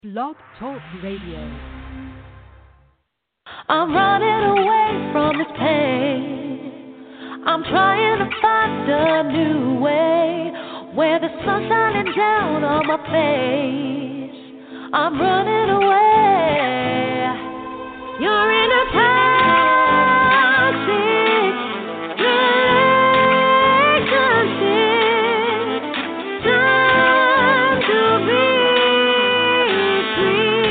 Blog Talk Radio. I'm running away from this pain. I'm trying to find a new way where the sun's shining down on my face. I'm running away. You're in a toxic relationship. Time to be free.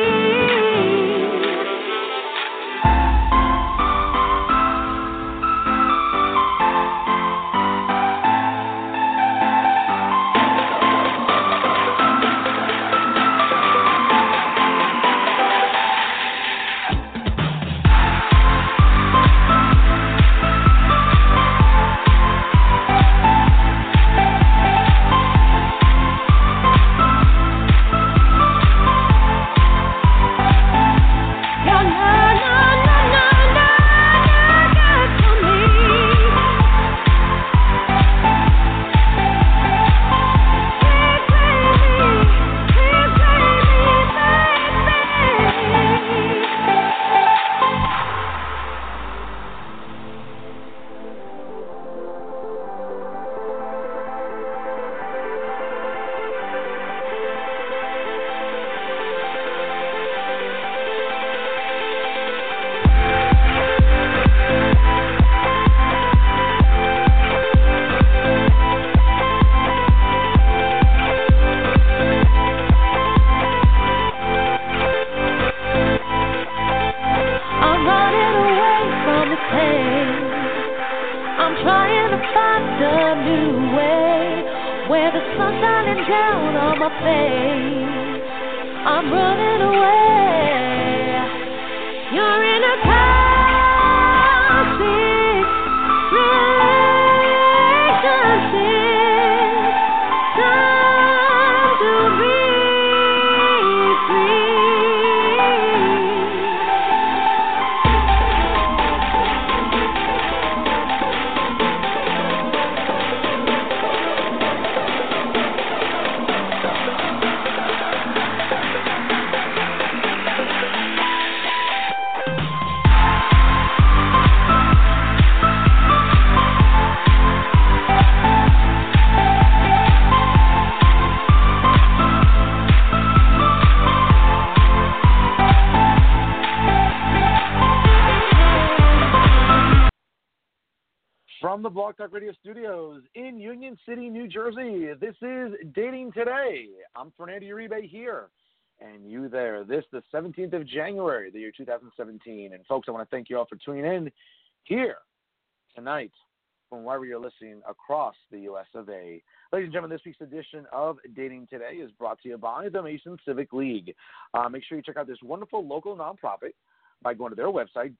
From the Blog Talk Radio studios in Union City, New Jersey, this is Dating Today. I'm Fernando Uribe here, and you there. This the 17th of January, the year 2017. And folks, I want to thank you all for tuning in here tonight from wherever you're listening across the U.S. of A. Ladies and gentlemen, this week's edition of Dating Today is brought to you by the Mason Civic League. Make sure you check out this wonderful local nonprofit by going to their website,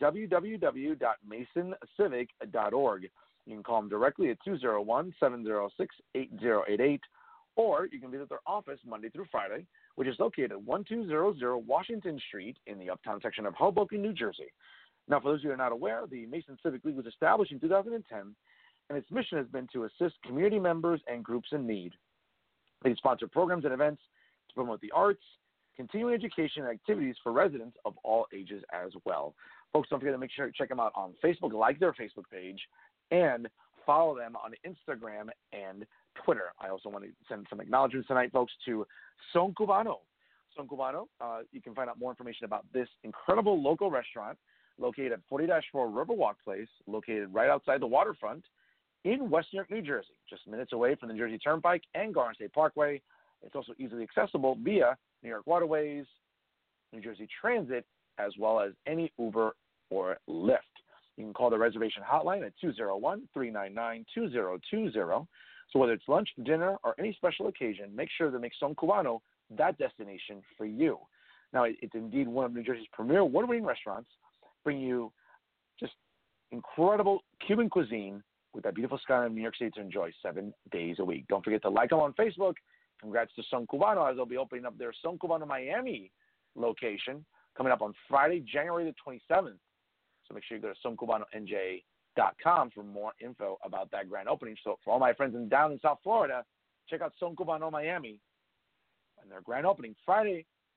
www.masoncivic.org. You can call them directly at 201-706-8088, or you can visit their office Monday through Friday, which is located at 1200 Washington Street in the Uptown section of Hoboken, New Jersey. Now, for those of you who are not aware, the Mason Civic League was established in 2010, and its mission has been to assist community members and groups in need. They sponsor programs and events to promote the arts, continuing education, and activities for residents of all ages as well. Folks, don't forget to make sure to check them out on Facebook, like their Facebook page, and follow them on Instagram and Twitter. I also want to send some acknowledgments tonight, folks, to Son Cubano. Son Cubano, you can find out more information about this incredible local restaurant located at 40-4 Riverwalk Place, located right outside the waterfront in West New York, New Jersey, just minutes away from the New Jersey Turnpike and Garden State Parkway. It's also easily accessible via New York Waterways, New Jersey Transit, as well as any Uber or Lyft. You can call the reservation hotline at 201-399-2020. So whether it's lunch, dinner, or any special occasion, make sure to make Son Cubano that destination for you. Now, it's indeed one of New Jersey's premier award-winning restaurants, bringing you just incredible Cuban cuisine with that beautiful skyline of New York City to enjoy 7 days a week. Don't forget to like them on Facebook. Congrats to Son Cubano, as they'll be opening up their Son Cubano Miami location coming up on Friday, January the 27th. So make sure you go to SonCubanoNJ.com for more info about that grand opening. So for all my friends down in South Florida, check out Son Cubano Miami and their grand opening Friday,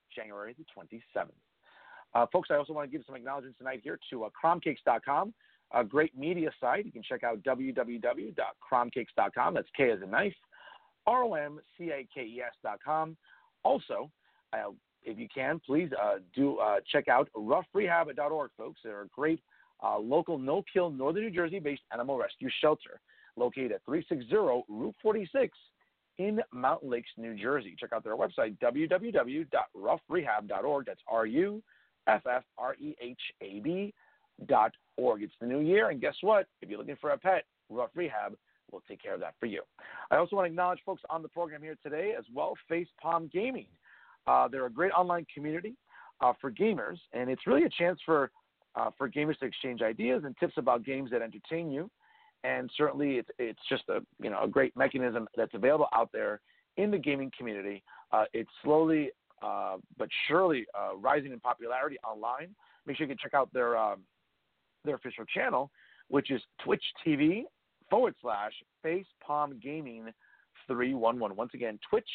January the 27th. Folks, I also want to give some acknowledgments tonight here to cromcakes.com, a great media site. You can check out www.cromcakes.com. That's K as in knife, ROMCAKES.com. Also, if you can, please do check out roughrehab.org, folks. They're a great local no-kill Northern New Jersey-based animal rescue shelter located at 360 Route 46 in Mountain Lakes, New Jersey. Check out their website, www.roughrehab.org. That's RUFFREHAB.org. It's the new year, and guess what? If you're looking for a pet, Rough Rehab will take care of that for you. I also want to acknowledge folks on the program here today as well, Face Palm Gaming. They're a great online community for gamers, and it's really a chance for gamers to exchange ideas and tips about games that entertain you. And certainly, it's just a great mechanism that's available out there in the gaming community. It's slowly but surely rising in popularity online. Make sure you can check out their official channel, which is Twitch TV /Face Palm Gaming 311. Once again, Twitch,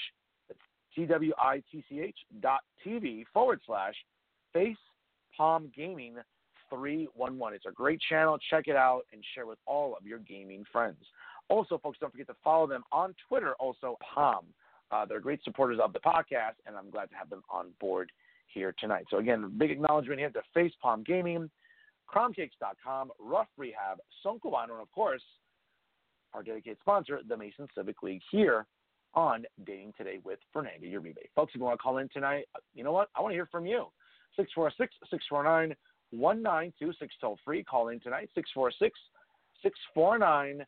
TWITCH.TV /Face Palm Gaming 311. It's a great channel. Check it out and share with all of your gaming friends. Also, folks, don't forget to follow them on Twitter, also Palm. They're great supporters of the podcast, and I'm glad to have them on board here tonight. So, again, big acknowledgement here to Face Palm Gaming, cromcakes.com, Rough Rehab, Son Cubano, and, of course, our dedicated sponsor, the Mason Civic League, here on Dating Today with Fernando Uribe. Folks, if you want to call in tonight, you know what? I want to hear from you. 646-649-1926, toll free. Call in tonight, 646-649-1926.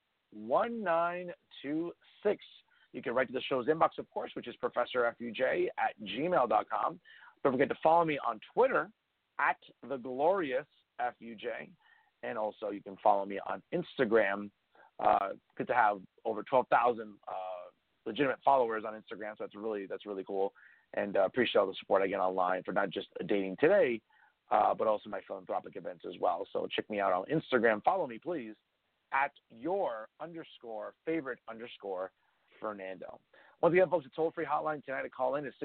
You can write to the show's inbox, of course, which is ProfessorFUJ@gmail.com. Don't forget to follow me on Twitter @TheGloriousFUJ. And also you can follow me on Instagram. Good to have over 12,000 legitimate followers on Instagram, so that's really cool. And appreciate all the support I get online for not just Dating Today, but also my philanthropic events as well. So check me out on Instagram. Follow me, please, @your_favorite_Fernando. Once again, folks, the toll-free hotline tonight to call in is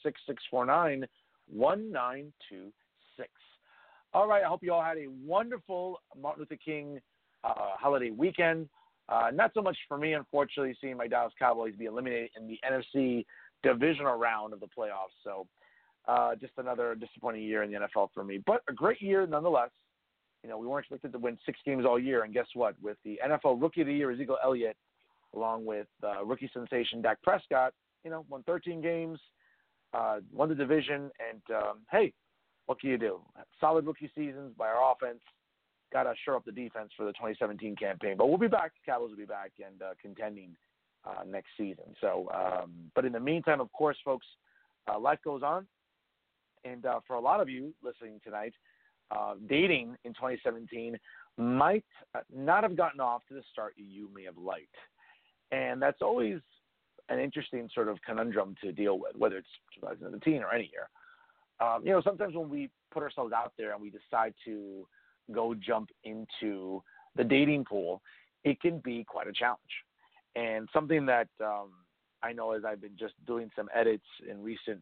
646-649-1926. All right, I hope you all had a wonderful Martin Luther King holiday weekend. Not so much for me, unfortunately, seeing my Dallas Cowboys be eliminated in the NFC divisional round of the playoffs. So just another disappointing year in the NFL for me. But a great year nonetheless. We weren't expected to win 6 games all year, and guess what? With the NFL Rookie of the Year, Ezekiel Elliott, along with rookie sensation Dak Prescott, won 13 games, won the division, and hey, what can you do? Solid rookie seasons by our offense. Got to shore up the defense for the 2017 campaign. But we'll be back. Cowboys will be back and contending next season. So, but in the meantime, of course, folks, life goes on. And for a lot of you listening tonight, dating in 2017 might not have gotten off to the start you may have liked. And that's always an interesting sort of conundrum to deal with, whether it's 2017 or any year. Sometimes when we put ourselves out there and we decide to go jump into the dating pool, it can be quite a challenge. And something that I know as I've been just doing some edits in recent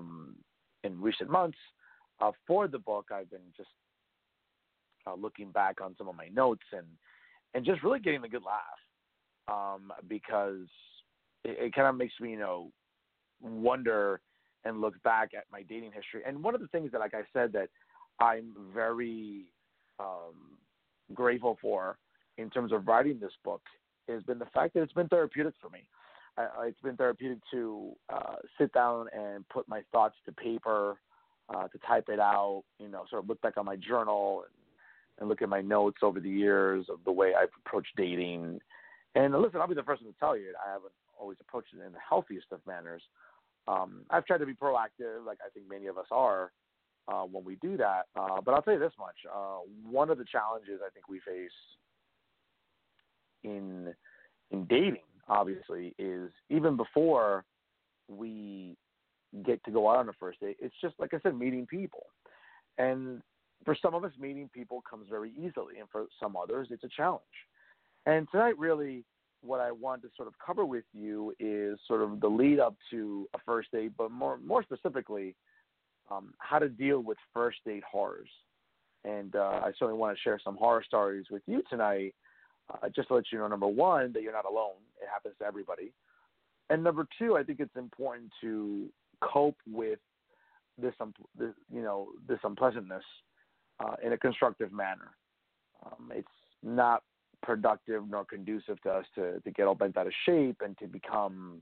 months for the book, I've been just looking back on some of my notes and just really getting a good laugh because it kind of makes me, wonder and look back at my dating history. And one of the things that, like I said, that I'm very grateful for in terms of writing this book has been the fact that it's been therapeutic for me. It's been therapeutic to sit down and put my thoughts to paper, to type it out, sort of look back on my journal and look at my notes over the years of the way I've approached dating. And listen, I'll be the first one to tell you, I haven't always approached it in the healthiest of manners. I've tried to be proactive, like I think many of us are, when we do that. But I'll tell you this much. One of the challenges I think we face in dating, obviously, is even before we get to go out on a first date, it's just, like I said, meeting people. And for some of us, meeting people comes very easily. And for some others, it's a challenge. And tonight, really, what I want to sort of cover with you is sort of the lead up to a first date, but more specifically, how to deal with first date horrors. And I certainly want to share some horror stories with you tonight, just to let you know, number one, that you're not alone. It happens to everybody. And number two, I think it's important to cope with this unpleasantness in a constructive manner. It's not productive nor conducive to us to get all bent out of shape and to become,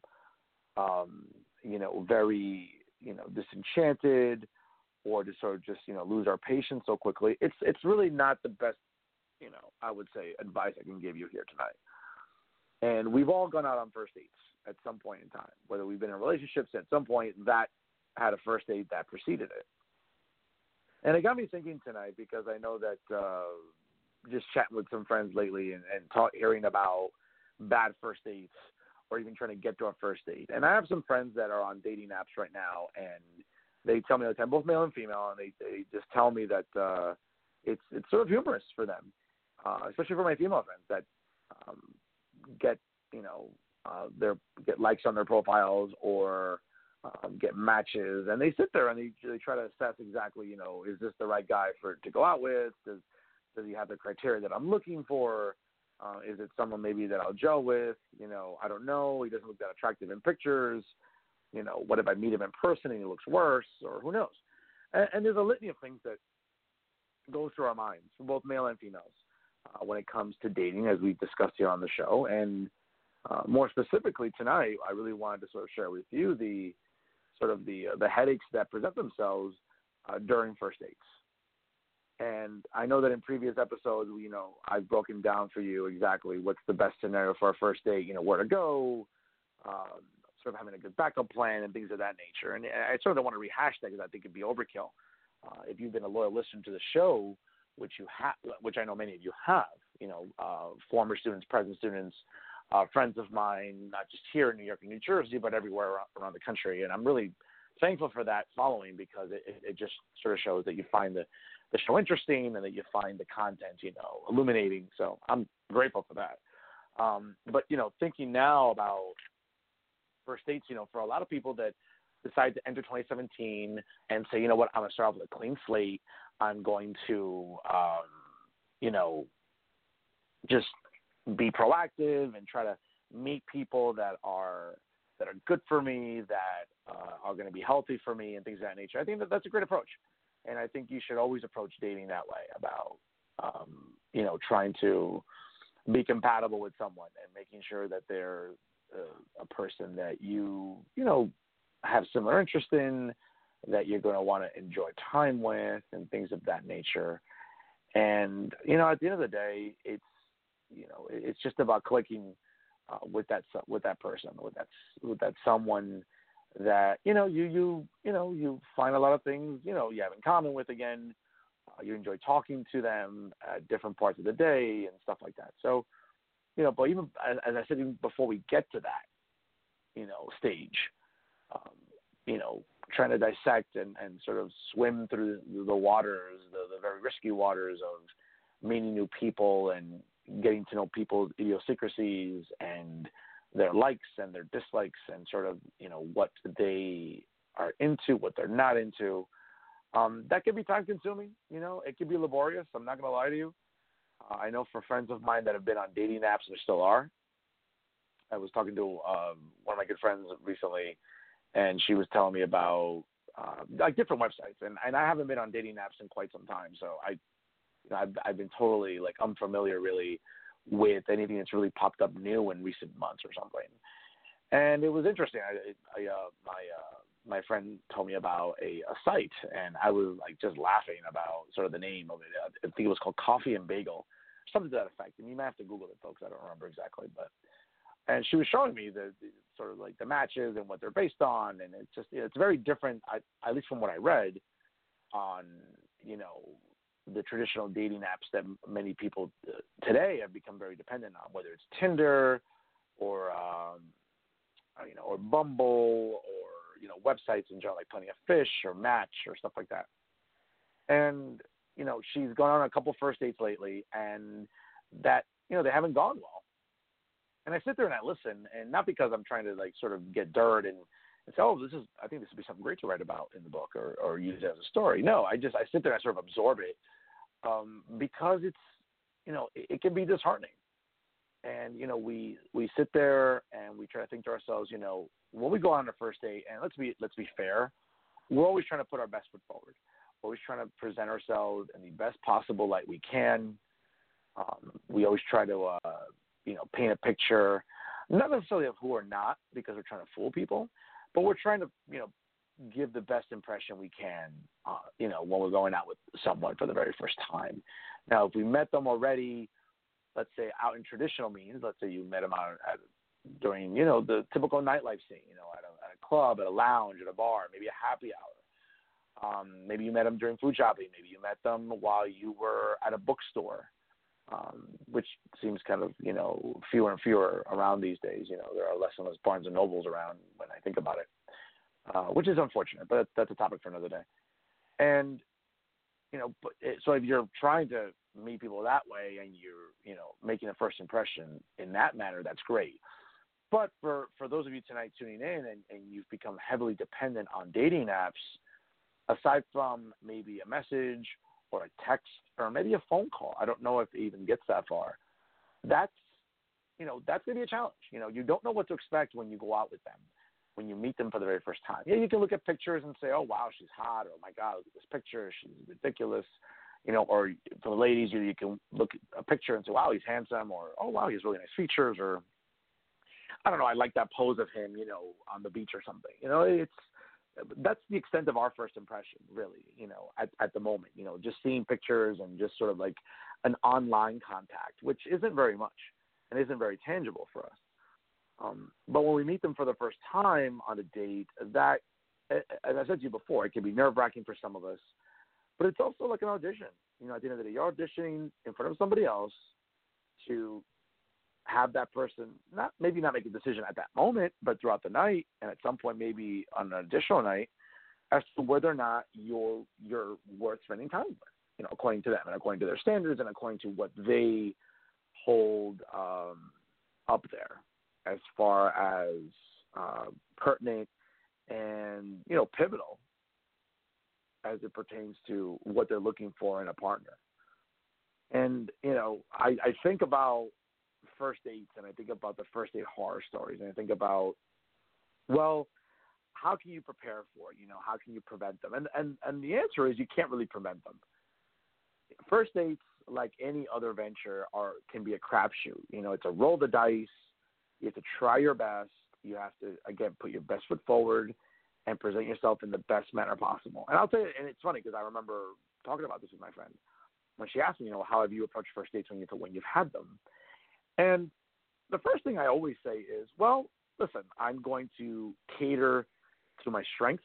very, disenchanted, or to sort of just, lose our patience so quickly. It's really not the best, I would say, advice I can give you here tonight. And we've all gone out on first dates at some point in time, whether we've been in relationships at some point that had a first date that preceded it. And it got me thinking tonight, because I know that just chatting with some friends lately and hearing about bad first dates, or even trying to get to a first date. And I have some friends that are on dating apps right now, and they tell me all the time, both male and female, and they just tell me that it's sort of humorous for them, especially for my female friends that get likes on their profiles, or get matches, and they sit there and they try to assess exactly, is this the right guy to go out with? Does he have the criteria that I'm looking for? Is it someone maybe that I'll gel with? I don't know. He doesn't look that attractive in pictures. What if I meet him in person and he looks worse, or who knows? And there's a litany of things that go through our minds, for both male and females, when it comes to dating, as we've discussed here on the show. And more specifically tonight, I really wanted to sort of share with you the headaches that present themselves during first dates. And I know that in previous episodes, I've broken down for you exactly what's the best scenario for a first date, where to go, sort of having a good backup plan and things of that nature. And I sort of don't want to rehash that, because I think it'd be overkill. If you've been a loyal listener to the show, which I know many of you have, former students, present students, friends of mine, not just here in New York and New Jersey, but everywhere around the country. And I'm really thankful for that following, because it just sort of shows that you find the show interesting, and that you find the content, illuminating. So I'm grateful for that. But, thinking now about first dates, for a lot of people that decide to enter 2017 and say, you know what, I'm going to start off with a clean slate. I'm going to, just be proactive and try to meet people that are good for me, that are going to be healthy for me, and things of that nature. I think that's a great approach. And I think you should always approach dating that way, about, trying to be compatible with someone and making sure that they're a person that you have similar interest in, that you're going to want to enjoy time with, and things of that nature. And, at the end of the day, it's just about clicking with that person, with that someone that you find a lot of things you have in common with. Again, you enjoy talking to them at different parts of the day and stuff like that. So, but even as I said, even before we get to that stage, trying to dissect and sort of swim through the waters, the very risky waters of meeting new people and getting to know people's idiosyncrasies and their likes and their dislikes, and sort of, what they are into, what they're not into. That can be time consuming. It can be laborious. I'm not going to lie to you. I know for friends of mine that have been on dating apps and still are. I was talking to one of my good friends recently, and she was telling me about different websites, and I haven't been on dating apps in quite some time, so I've been totally unfamiliar really with anything that's really popped up new in recent months or something. And it was interesting. My friend told me about a site, and I was just laughing about sort of the name of it. I think it was called Coffee and Bagel, something to that effect. And you might have to Google it, folks. I don't remember exactly, and she was showing me the sort of the matches and what they're based on, and it's very different, at least from what I read, on the traditional dating apps that many people today have become very dependent on, whether it's Tinder or or Bumble, or websites in general like Plenty of Fish or Match or stuff like that. And she's gone on a couple first dates lately, and that they haven't gone well. And I sit there and I listen, and not because I'm trying to sort of get dirt and and say, I think this would be something great to write about in the book or use it as a story. No, I sit there and I sort of absorb it because it's, it can be disheartening. And, we sit there and we try to think to ourselves, when we go on a first date, and let's be fair, we're always trying to put our best foot forward. We're always trying to present ourselves in the best possible light we can. We always try to, paint a picture, not necessarily of who we're not because we're trying to fool people, but we're trying to, give the best impression we can, when we're going out with someone for the very first time. Now, if we met them already, let's say out in traditional means, let's say you met them out during, the typical nightlife scene, at a club, at a lounge, at a bar, maybe a happy hour. Maybe you met them during food shopping. Maybe you met them while you were at a bookstore, which seems kind of, fewer and fewer around these days. There are less and less Barnes and Nobles around when I think about it, which is unfortunate, but that's a topic for another day. And, so if you're trying to meet people that way and you're, making a first impression in that manner, that's great. But for those of you tonight tuning in and you've become heavily dependent on dating apps, aside from maybe a message or a text or maybe a phone call, I don't know if it even gets that far, that's going to be a challenge. You don't know what to expect when you go out with them, when you meet them for the very first time. Yeah, you can look at pictures and say, oh, wow, she's hot, or oh, my God, look at this picture, she's ridiculous. Or for the ladies, you can look at a picture and say, wow, he's handsome, or, oh, wow, he has really nice features, or, I don't know, I like that pose of him, on the beach or something. That's the extent of our first impression, really, at the moment, just seeing pictures and just sort of like an online contact, which isn't very much and isn't very tangible for us. But when we meet them for the first time on a date, that, as I said to you before, it can be nerve-wracking for some of us, but it's also like an audition. At the end of the day, you're auditioning in front of somebody else to have that person maybe not make a decision at that moment, but throughout the night, and at some point maybe on an additional night, as to whether or not you're worth spending time with, according to them and according to their standards and according to what they hold up there as far as pertinent and, pivotal as it pertains to what they're looking for in a partner. And, I think about first dates and I think about the first date horror stories and I think about, well, how can you prepare for it? How can you prevent them? And the answer is you can't really prevent them. First dates, like any other venture, can be a crapshoot. It's a roll the dice. You have to try your best. You have to, again, put your best foot forward and present yourself in the best manner possible. And I'll tell you, and it's funny because I remember talking about this with my friend when she asked me, how have you approached first dates when you've had them? And the first thing I always say is, well, listen, I'm going to cater to my strengths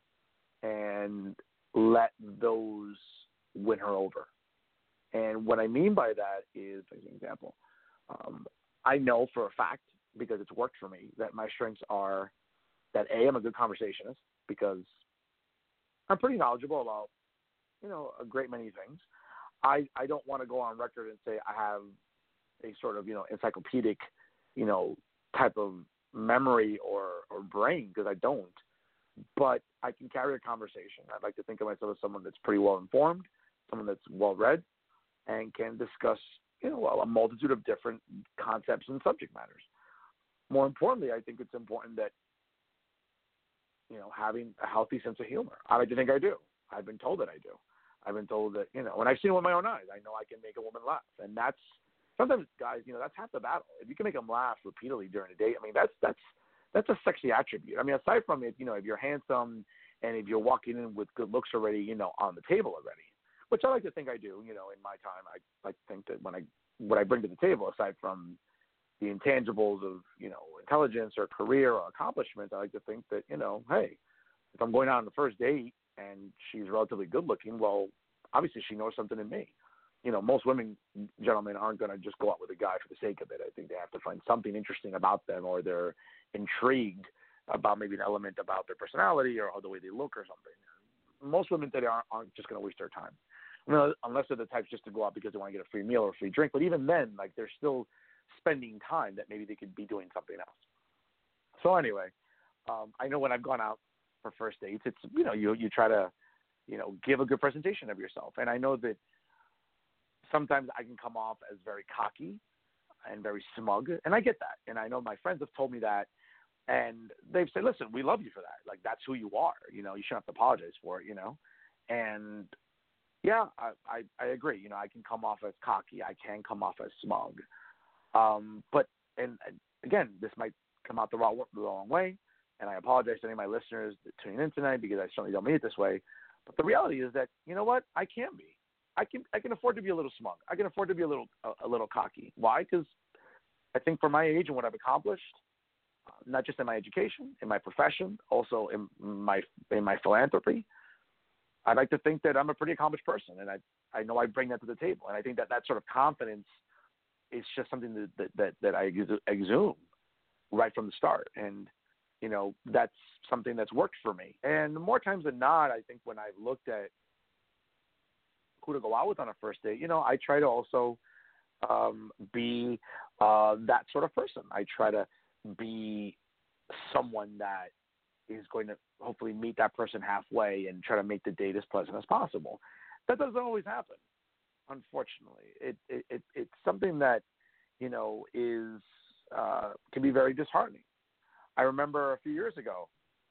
and let those win her over. And what I mean by that is, as an example, I know for a fact, because it's worked for me, that my strengths are that A, I'm a good conversationist because I'm pretty knowledgeable about, a great many things. I don't want to go on record and say I have a sort of, encyclopedic, type of memory or brain, because I don't. But I can carry a conversation. I'd like to think of myself as someone that's pretty well informed, someone that's well read, and can discuss, a multitude of different concepts and subject matters. More importantly, I think it's important that, having a healthy sense of humor. I like to think I do. I've been told that I do. I've been told that, and I've seen it with my own eyes. I know I can make a woman laugh. And that's, sometimes, guys, that's half the battle. If you can make them laugh repeatedly during a date, that's a sexy attribute. Aside from it, if you're handsome and if you're walking in with good looks already, on the table already, which I like to think I do, in my time. I like to think that what I bring to the table, aside from the intangibles of, intelligence or career or accomplishment, I like to think that, hey, if I'm going out on the first date and she's relatively good looking, well, obviously she knows something in me. Most women, gentlemen, aren't going to just go out with a guy for the sake of it. I think they have to find something interesting about them, or they're intrigued about maybe an element about their personality or the way they look or something. Most women today aren't just going to waste their time. Unless they're the types just to go out because they want to get a free meal or a free drink. But even then, they're still spending time that maybe they could be doing something else. So anyway, I know when I've gone out for first dates, it's, you try to, give a good presentation of yourself. And I know that sometimes I can come off as very cocky and very smug, and I get that. And I know my friends have told me that, and they've said, listen, we love you for that. Like, that's who you are. You shouldn't have to apologize for it, And yeah, I agree. I can come off as cocky. I can come off as smug. But again, this might come out the wrong way, and I apologize to any of my listeners tuning in tonight because I certainly don't mean it this way. But the reality is that, you know what, I can be. I can afford to be a little smug. I can afford to be a little cocky. Why? Because I think for my age and what I've accomplished, not just in my education, in my profession, also in my philanthropy, I'd like to think that I'm a pretty accomplished person, and I know I bring that to the table. And I think that sort of confidence is just something that I exude right from the start. And, that's something that's worked for me. And more times than not, I think when I've looked at who to go out with on a first date, I try to also be that sort of person. I try to be someone that is going to hopefully meet that person halfway and try to make the date as pleasant as possible. That doesn't always happen, unfortunately. It's something that, is can be very disheartening. I remember a few years ago,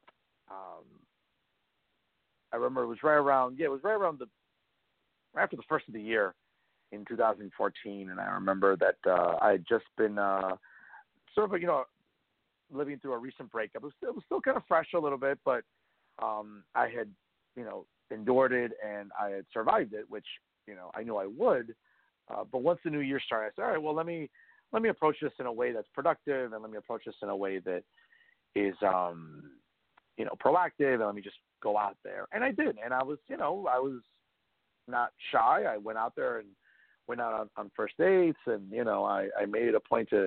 I remember it was right around right after the first of the year in 2014, and I remember that I had just been sort of, living through a recent breakup. It was still kind of fresh a little bit, but I had, endured it, and I had survived it, which, I knew I would. But once the new year started, I said, all right, well, let me approach this in a way that's productive, and let me approach this in a way that is, proactive, and let me just go out there. And I did, and I was not shy. I went out there and went out on first dates, and I made it a point to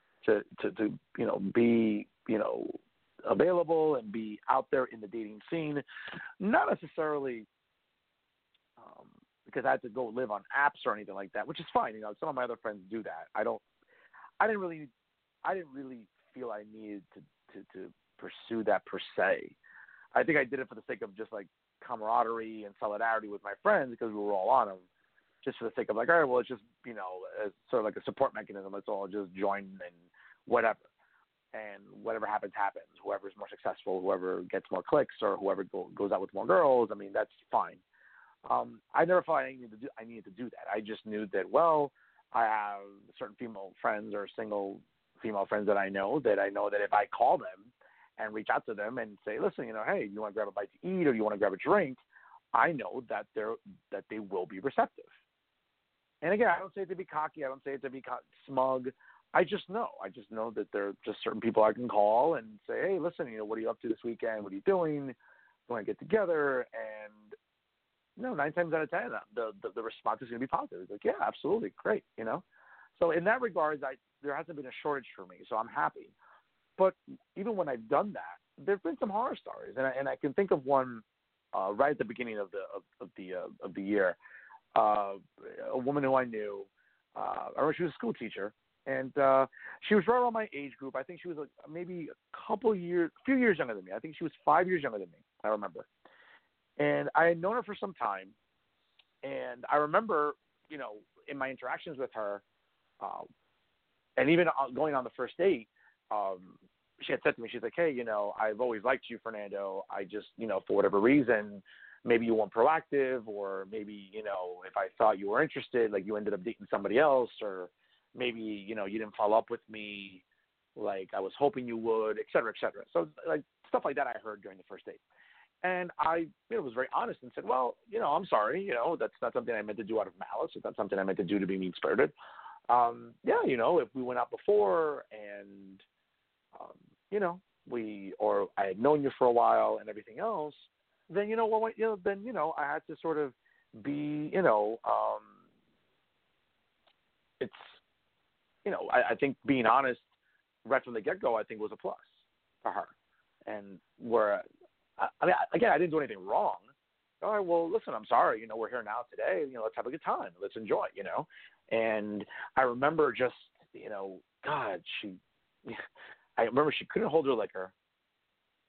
be available and be out there in the dating scene, not necessarily because I had to go live on apps or anything like that, which is fine. Some of my other friends do that. I didn't really feel I needed to pursue that per se. I think I did it for the sake of just like camaraderie and solidarity with my friends because we were all on them, just for the sake of like, all right, well, it's just, as sort of like a support mechanism. Let's all just join and whatever. And whatever happens, happens. Whoever's more successful, whoever gets more clicks, or whoever goes out with more girls, I mean, that's fine. I never thought I needed to do that. I just knew that, well, I have certain female friends or single female friends that I know that if I call them and reach out to them and say, listen, hey, you want to grab a bite to eat or you want to grab a drink, I know that they will be receptive. And again, I don't say it to be cocky. I don't say it to be smug. I just know that there are just certain people I can call and say, hey, listen, what are you up to this weekend? What are you doing? You want to get together? And 9 times out of 10, the response is going to be positive. It's like, yeah, absolutely, great, So in that regard, there hasn't been a shortage for me, so I'm happy. But even when I've done that, there've been some horror stories, and I can think of one right at the beginning of the year. A woman who I knew, I remember she was a school teacher, and she was right around my age group. I think she was maybe a few years younger than me. I think she was 5 years younger than me, I remember. And I had known her for some time, and I remember, in my interactions with her, and even going on the first date, she had said to me, she's like, hey, I've always liked you, Fernando. I just, for whatever reason, maybe you weren't proactive, or maybe, if I thought you were interested, like you ended up dating somebody else, or maybe, you didn't follow up with me like I was hoping you would, et cetera, et cetera. So like stuff like that I heard during the first date. And I was very honest and said, well, I'm sorry, that's not something I meant to do out of malice. It's not something I meant to do to be mean-spirited. If we went out before and, or I had known you for a while and everything else, then, I had to sort of be, it's, I think being honest right from the get-go, I think was a plus for her. And again, I didn't do anything wrong. All right, well, listen, I'm sorry. We're here now today. Let's have a good time. Let's enjoy, And I remember just, God, I remember she couldn't hold her liquor.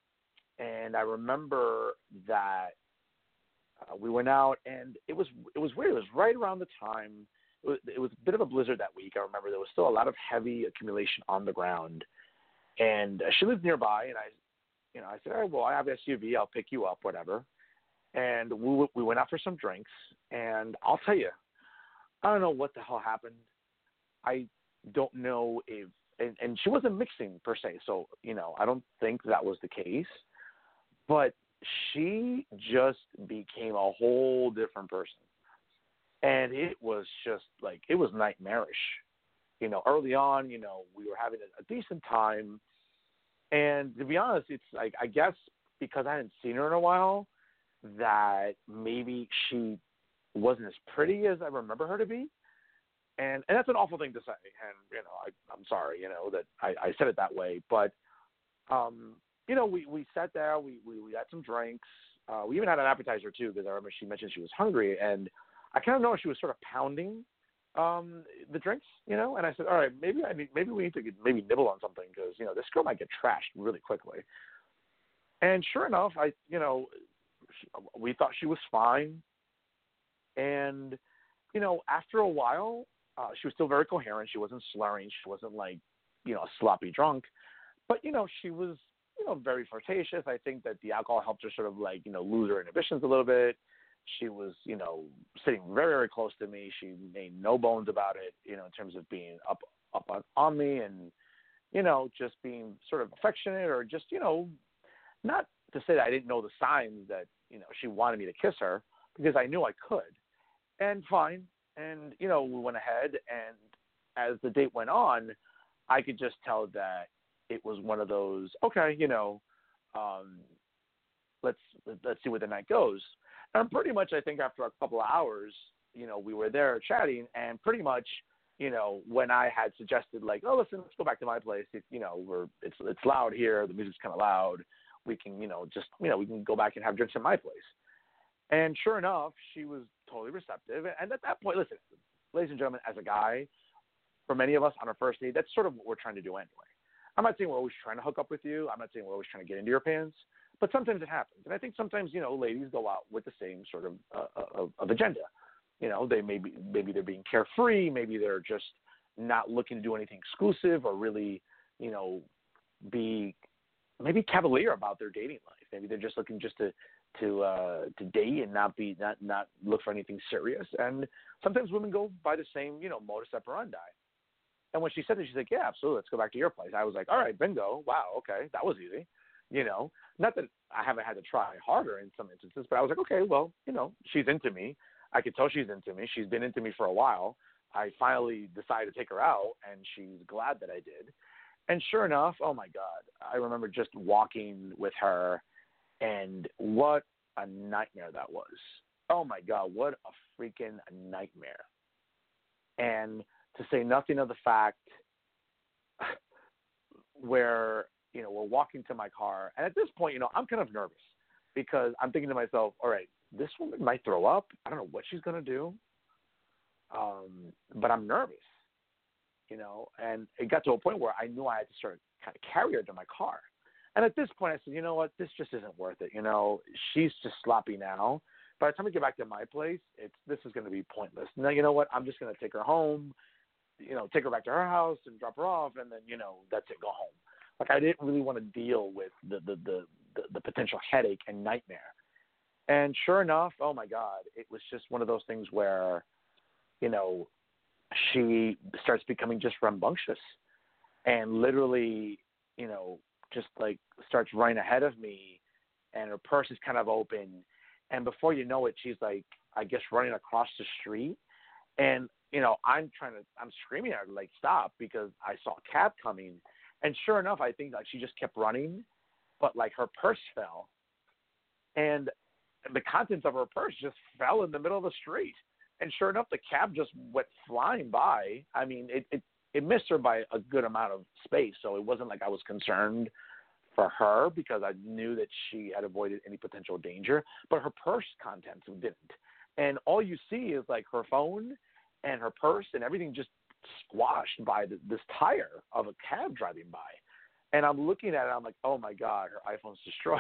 And I remember that we went out, and it was weird. It was right around the time. It was a bit of a blizzard that week. I remember there was still a lot of heavy accumulation on the ground, and she lived nearby. And I said, all right, well, I have an SUV. I'll pick you up, whatever. And we went out for some drinks. And I'll tell you, I don't know what the hell happened. I don't know if, and she wasn't mixing per se, so I don't think that was the case. But she just became a whole different person. And it was just like, it was nightmarish. Early on, we were having a decent time. And to be honest, it's like, I guess because I hadn't seen her in a while, that maybe she wasn't as pretty as I remember her to be. And that's an awful thing to say. And, I'm sorry, that I said it that way. But, we sat there, we had some drinks. We even had an appetizer too, because I remember she mentioned she was hungry, and I kind of noticed she was sort of pounding the drinks, and I said, all right, maybe we need to nibble on something, because this girl might get trashed really quickly. And sure enough, we thought she was fine, and after a while, she was still very coherent. She wasn't slurring. She wasn't like a sloppy drunk, but she was very flirtatious. I think that the alcohol helped her sort of like lose her inhibitions a little bit. She was, sitting very, very close to me. She made no bones about it, in terms of being up on me and, just being sort of affectionate, or just, not to say that I didn't know the signs that, she wanted me to kiss her, because I knew I could. And fine. And, we went ahead, and as the date went on, I could just tell that it was one of those, okay, let's see where the night goes. And pretty much, I think after a couple of hours, we were there chatting, and pretty much, when I had suggested like, oh, listen, let's go back to my place. It's loud here. The music's kind of loud. We can, we can go back and have drinks in my place. And sure enough, she was totally receptive. And at that point, listen, ladies and gentlemen, as a guy, for many of us on our first date, that's sort of what we're trying to do anyway. I'm not saying we're always trying to hook up with you. I'm not saying we're always trying to get into your pants. But sometimes it happens. And I think sometimes, ladies go out with the same sort of agenda. They maybe they're being carefree. Maybe they're just not looking to do anything exclusive, or really, be maybe cavalier about their dating life. Maybe they're just looking just to date and not look for anything serious. And sometimes women go by the same, modus operandi. And when she said that, she's like, yeah, absolutely. Let's go back to your place. I was like, all right, bingo. Wow. Okay. That was easy. Not that I haven't had to try harder in some instances, but I was like, okay, well, she's into me. I could tell she's into me. She's been into me for a while. I finally decided to take her out, and she's glad that I did. And sure enough, oh my God, I remember just walking with her, and what a nightmare that was. Oh my God, what a freaking nightmare. And to say nothing of the fact where, we're walking to my car. And at this point, I'm kind of nervous, because I'm thinking to myself, all right, this woman might throw up. I don't know what she's going to do. But I'm nervous, and it got to a point where I knew I had to sort of kind of carry her to my car. And at this point I said, you know what, this just isn't worth it. She's just sloppy now. By the time we get back to my place, this is going to be pointless. Now, you know what? I'm just going to take her home, take her back to her house and drop her off. And then, that's it, go home. Like, I didn't really want to deal with the potential headache and nightmare. And sure enough, oh my God, it was just one of those things where, she starts becoming just rambunctious, and literally, just like starts running ahead of me, and her purse is kind of open. And before you know it, she's like, I guess, running across the street. And, I'm screaming at her, like, stop, because I saw a cab coming. And sure enough, I think like she just kept running, but like her purse fell, and the contents of her purse just fell in the middle of the street. And sure enough, the cab just went flying by. I mean, it missed her by a good amount of space, so it wasn't like I was concerned for her, because I knew that she had avoided any potential danger, but her purse contents didn't. And all you see is like her phone and her purse, and everything just squashed by this tire of a cab driving by. And I'm looking at it, I'm like, oh my God, her iPhone's destroyed,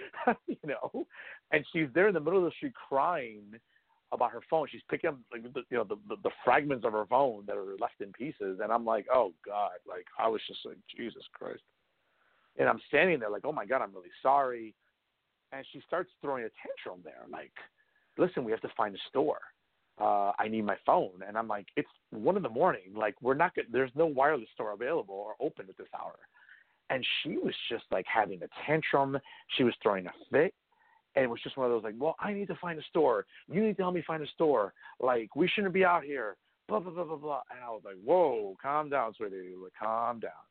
And she's there in the middle of the street crying about her phone. She's picking up like the fragments of her phone that are left in pieces, and I'm like, oh God, like I was just like, Jesus Christ. And I'm standing there like, oh my God, I'm really sorry. And she starts throwing a tantrum there, like, listen, we have to find a store. I need my phone. And I'm like, it's 1 a.m. Like, we're not good. There's no wireless store available or open at this hour. And she was just like having a tantrum. She was throwing a fit. And it was just one of those like, well, I need to find a store. You need to help me find a store. Like, we shouldn't be out here. Blah, blah, blah, blah, blah. And I was like, whoa, calm down, sweetie. Like, calm down.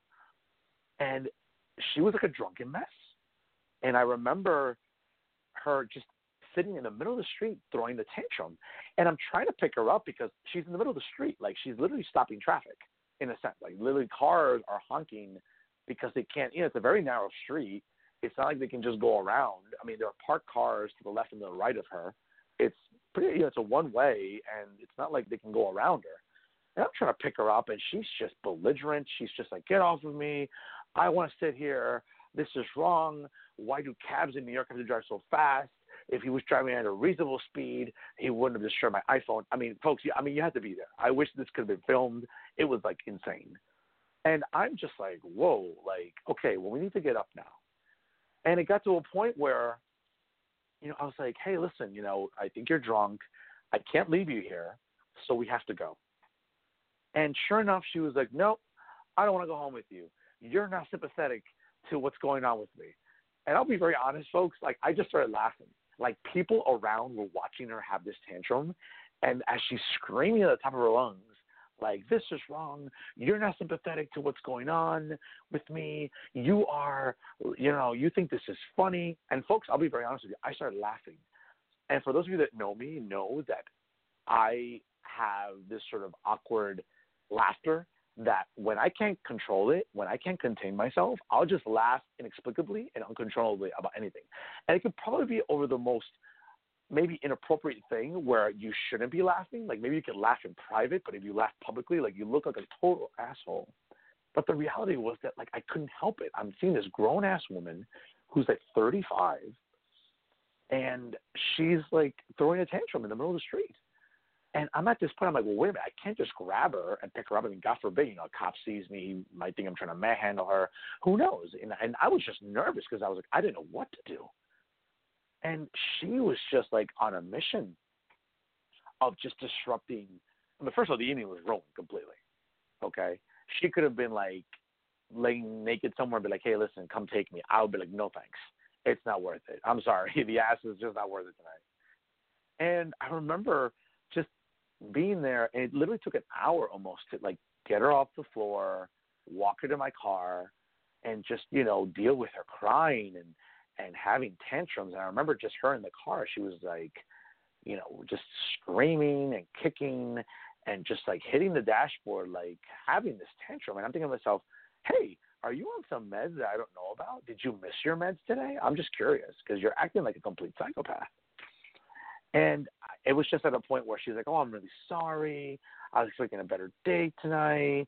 And she was like a drunken mess. And I remember her just sitting in the middle of the street throwing the tantrum. And I'm trying to pick her up because she's in the middle of the street. Like, she's literally stopping traffic in a sense. Like, literally cars are honking because they can't, it's a very narrow street. It's not like they can just go around. I mean, there are parked cars to the left and the right of her. It's pretty, it's a one-way, and it's not like they can go around her. And I'm trying to pick her up, and she's just belligerent. She's just like, get off of me. I want to sit here. This is wrong. Why do cabs in New York have to drive so fast? If he was driving at a reasonable speed, he wouldn't have destroyed my iPhone. I mean, folks, you had to be there. I wish this could have been filmed. It was, like, insane. And I'm just like, whoa, like, okay, well, we need to get up now. And it got to a point where, I was like, hey, listen, I think you're drunk. I can't leave you here, so we have to go. And sure enough, she was like, nope, I don't want to go home with you. You're not sympathetic to what's going on with me. And I'll be very honest, folks, like, I just started laughing. Like, people around were watching her have this tantrum, and as she's screaming at the top of her lungs, like, this is wrong. You're not sympathetic to what's going on with me. You are, you think this is funny. And, folks, I'll be very honest with you. I started laughing. And for those of you that know me, know that I have this sort of awkward laughter that when I can't control it, when I can't contain myself, I'll just laugh inexplicably and uncontrollably about anything. And it could probably be over the most maybe inappropriate thing where you shouldn't be laughing. Like, maybe you can laugh in private, but if you laugh publicly, like, you look like a total asshole. But the reality was that, like, I couldn't help it. I'm seeing this grown-ass woman who's, like, 35, and she's, like, throwing a tantrum in the middle of the street. And I'm at this point, I'm like, well, wait a minute, I can't just grab her and pick her up. I mean, God forbid, a cop sees me, he might think I'm trying to manhandle her. Who knows? And I was just nervous because I was like, I didn't know what to do. And she was just like on a mission of just disrupting. I mean, first of all, the evening was ruined completely. Okay. She could have been like laying naked somewhere and be like, hey, listen, come take me. I would be like, no, thanks. It's not worth it. I'm sorry. The ass is just not worth it tonight. And I remember just being there, and it literally took an hour almost to like get her off the floor, walk her to my car, and just, deal with her crying and having tantrums. And I remember just her in the car, she was like, just screaming and kicking and just like hitting the dashboard, like having this tantrum. And I'm thinking to myself, hey, are you on some meds that I don't know about? Did you miss your meds today? I'm just curious because you're acting like a complete psychopath. And it was just at a point where she's like, oh, I'm really sorry. I was expecting a better date tonight.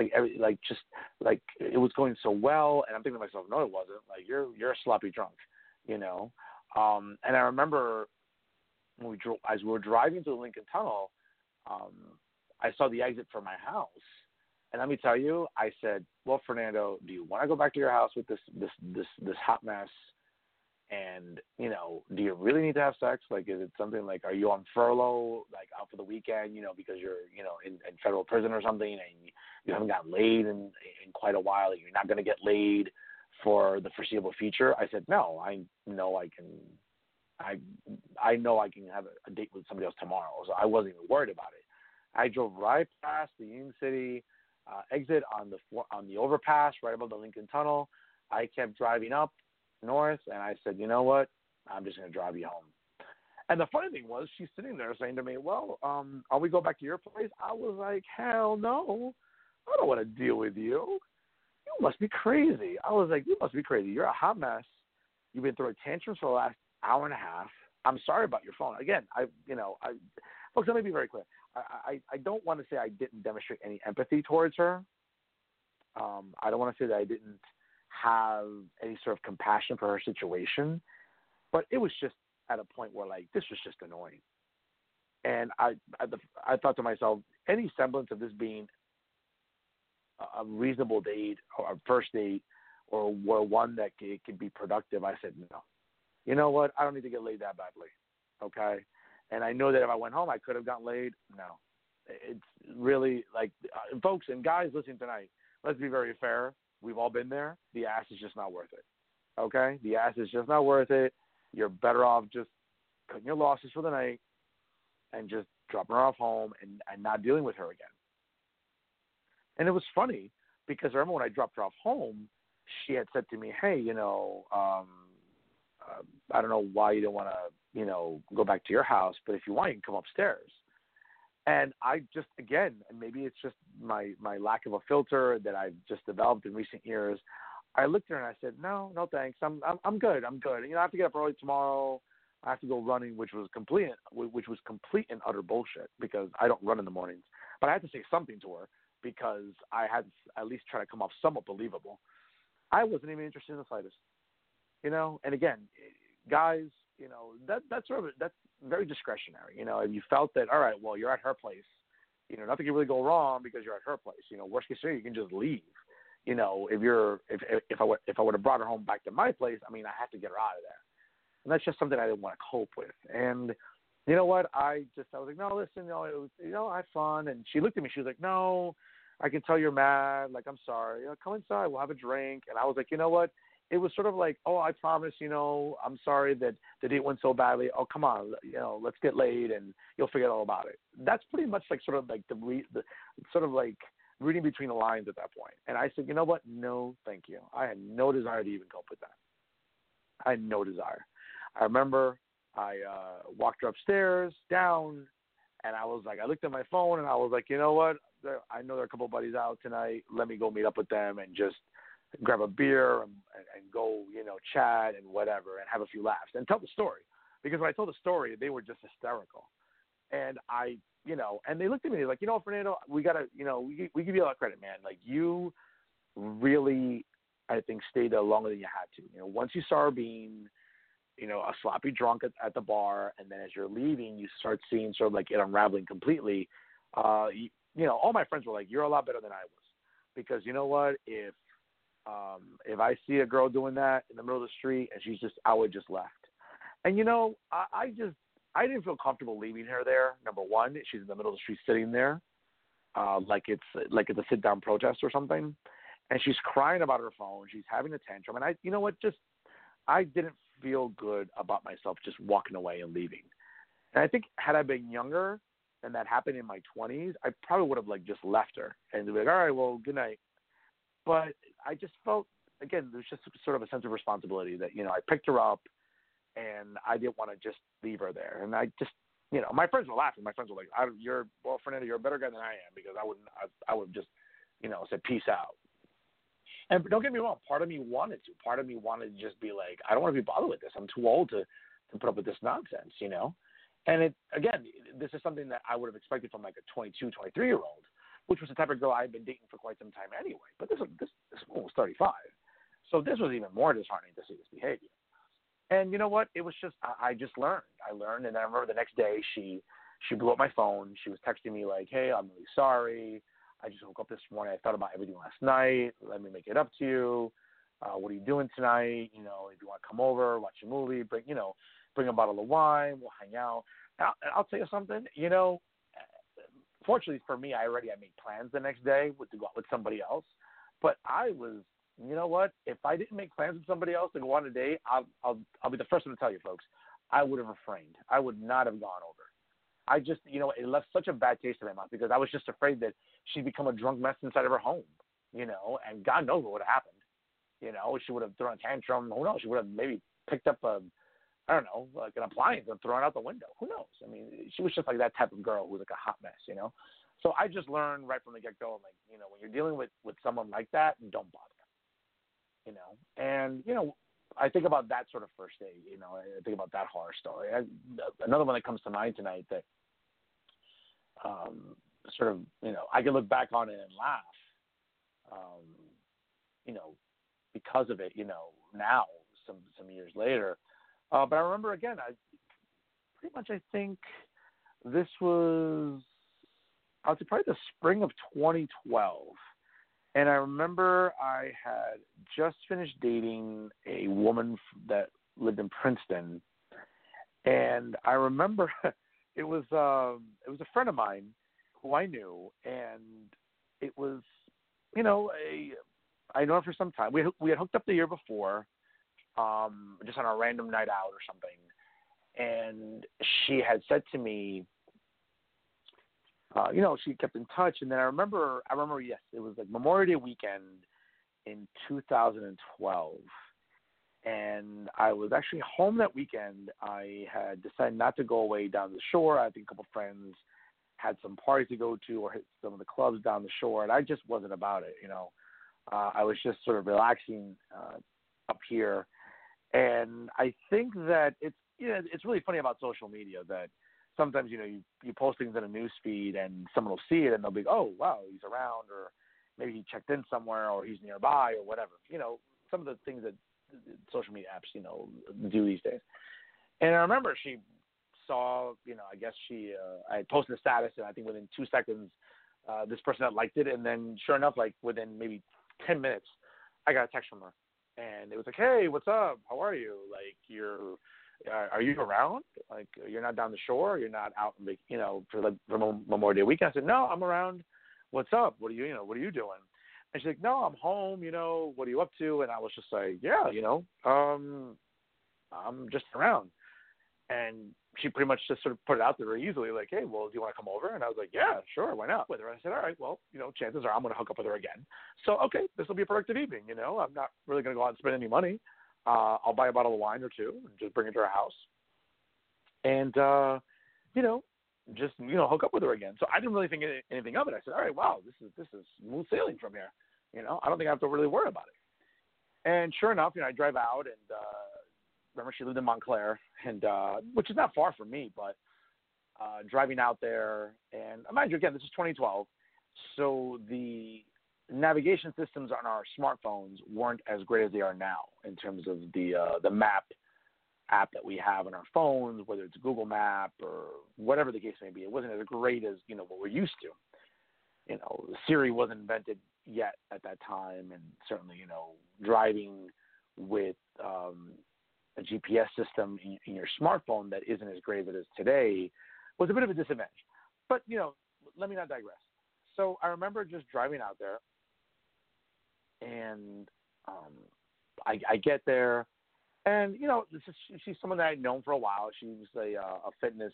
It was going so well. And I'm thinking to myself, no, it wasn't. Like, you're a sloppy drunk, And I remember when as we were driving to the Lincoln Tunnel, I saw the exit for my house. And let me tell you, I said, well, Fernando, do you want to go back to your house with this hot mess? And, do you really need to have sex? Like, is it something like, are you on furlough, like out for the weekend, because you're, in federal prison or something and you haven't gotten laid in quite a while, and you're not going to get laid for the foreseeable future? I said, no, I know I can have a date with somebody else tomorrow. So I wasn't even worried about it. I drove right past the Union City exit on the overpass right above the Lincoln Tunnel. I kept driving up north, and I said, you know what? I'm just going to drive you home. And the funny thing was, she's sitting there saying to me, well, are we go back to your place? I was like, hell no. I don't want to deal with you. You must be crazy. I was like, you must be crazy. You're a hot mess. You've been throwing tantrums for the last hour and a half. I'm sorry about your phone. Again, folks, let me be very clear. I don't want to say I didn't demonstrate any empathy towards her. I don't want to say that I didn't have any sort of compassion for her situation, but it was just at a point where, like, this was just annoying. And I thought to myself, any semblance of this being a reasonable date or a first date or one that it could be productive, I said no. You know what? I don't need to get laid that badly, okay? And I know that if I went home, I could have gotten laid. No. It's really like, folks and guys listening tonight, let's be very fair. We've all been there. The ass is just not worth it, okay? The ass is just not worth it. You're better off just cutting your losses for the night and just dropping her off home and not dealing with her again. And it was funny because I remember when I dropped her off home, she had said to me, hey, I don't know why you don't want to, go back to your house, but if you want, you can come upstairs. And I just, again, and maybe it's just my lack of a filter that I've just developed in recent years, I looked at her and I said, no, thanks. I'm good. I'm good. I have to get up early tomorrow. I have to go running, which was complete and utter bullshit because I don't run in the mornings. But I had to say something to her because I had to at least try to come off somewhat believable. I wasn't even interested in the slightest, And again, guys, that's very discretionary. If you felt that, all right, well, you're at her place, nothing can really go wrong because you're at her place. Worst case scenario, you can just leave. If I would have brought her home back to my place, I have to get her out of there. And that's just something I didn't want to cope with. And you know what? I was like, no, listen, I had fun. And she looked at me. She was like, no, I can tell you're mad. Like, I'm sorry. Come inside. We'll have a drink. And I was like, you know what? It was sort of like, oh, I promise, I'm sorry that the date went so badly. Oh, come on, let's get laid and you'll forget all about it. That's pretty much like sort of like the sort of like reading between the lines at that point. And I said, you know what? No, thank you. I had no desire to even cope with that. I had no desire. I remember I walked her upstairs, down, and I looked at my phone and I was like, you know what? I know there are a couple of buddies out tonight. Let me go meet up with them and just grab a beer and go, chat and whatever and have a few laughs and tell the story. Because when I told the story, they were just hysterical. And and they looked at me like, Fernando, we got to, we give you a lot of credit, man. Like, you really, I think, stayed there longer than you had to. Once you start being, a sloppy drunk at the bar, and then as you're leaving, you start seeing sort of like it unraveling completely. All my friends were like, you're a lot better than I was. Because you know what? If I see a girl doing that in the middle of the street and I would just left. And, I didn't feel comfortable leaving her there. Number one, she's in the middle of the street sitting there, like it's a sit-down protest or something. And she's crying about her phone. She's having a tantrum. And I didn't feel good about myself just walking away and leaving. And I think had I been younger and that happened in my 20s, I probably would have just left her and be like, all right, well, good night. But I just felt, again, there's just sort of a sense of responsibility that, I picked her up and I didn't want to just leave her there. And I just, my friends were laughing. My friends were like, Fernando, you're a better guy than I am, because I would just, say peace out. And don't get me wrong, part of me wanted to. Part of me wanted to just be like, I don't want to be bothered with this. I'm too old to put up with this nonsense, And again, this is something that I would have expected from like a 22, 23-year-old, which was the type of girl I'd been dating for quite some time anyway. But this woman was 35. So this was even more disheartening to see this behavior. And you know what? It was just, I just learned. I learned, and I remember the next day she blew up my phone. She was texting me like, hey, I'm really sorry. I just woke up this morning. I thought about everything last night. Let me make it up to you. What are you doing tonight? If you want to come over, watch a movie, bring a bottle of wine. We'll hang out. I'll tell you something. Fortunately for me, I made plans the next day to go out with somebody else. But I was, if I didn't make plans with somebody else to go on a date, I'll be the first one to tell you, folks, I would have refrained. I would not have gone over. I just, it left such a bad taste in my mouth because I was just afraid that she'd become a drunk mess inside of her home, and God knows what would have happened. She would have thrown a tantrum. Who knows? She would have maybe picked up like an appliance and thrown it out the window. Who knows? I mean, she was just like that type of girl who was like a hot mess, So I just learned right from the get-go, like, when you're dealing with someone like that, don't bother. And, I think about that sort of first date, I think about that horror story. Another one that comes to mind tonight that sort of, I can look back on it and laugh. because of it, now, some years later. But I remember, again, I think this was, I would say probably the spring of 2012. And I remember I had just finished dating a woman that lived in Princeton. And I remember it was a friend of mine who I knew, and it was, I know her for some time. We had hooked up the year before, just on a random night out or something. And she had said to me, she kept in touch. And then I remember, yes, it was like Memorial Day weekend in 2012. And I was actually home that weekend. I had decided not to go away down the shore. I think a couple friends had some parties to go to or hit some of the clubs down the shore, and I just wasn't about it, I was just sort of relaxing up here. And I think that it's really funny about social media that sometimes, you post things in a news feed and someone will see it and they'll be, oh, wow, he's around, or maybe he checked in somewhere, or he's nearby, or whatever. Some of the things that social media apps, do these days. And I remember she saw, I guess I had posted a status, and I think within 2 seconds, this person had liked it. And then sure enough, like within maybe 10 minutes, I got a text from her. And it was like, hey, what's up? How are you? Like, are you around? Like, you're not down the shore? You're not out, for Memorial Day weekend? I said, no, I'm around. What's up? What are you doing? And she's like, no, I'm home. What are you up to? And I was just like, yeah, I'm just around. And she pretty much just sort of put it out there very easily, like, hey, well, do you want to come over? And I was like, yeah, sure, why not? With her. I said, all right, well, chances are I'm going to hook up with her again. So, okay, this will be a productive evening. I'm not really going to go out and spend any money. I'll buy a bottle of wine or two and just bring it to her house. And, just, hook up with her again. So I didn't really think anything of it. I said, all right, wow, this is smooth sailing from here. I don't think I have to really worry about it. And sure enough, I drive out, and remember she lived in Montclair, and which is not far from me, but driving out there, and mind you, again, this is 2012, so the navigation systems on our smartphones weren't as great as they are now in terms of the map app that we have on our phones, whether it's Google Map or whatever the case may be. It wasn't as great as what we're used to. Siri wasn't invented yet at that time, and certainly driving with a GPS system in your smartphone that isn't as great as it is today was a bit of a disadvantage. But, let me not digress. So I remember just driving out there, and I get there, and, she's someone that I'd known for a while. She was a fitness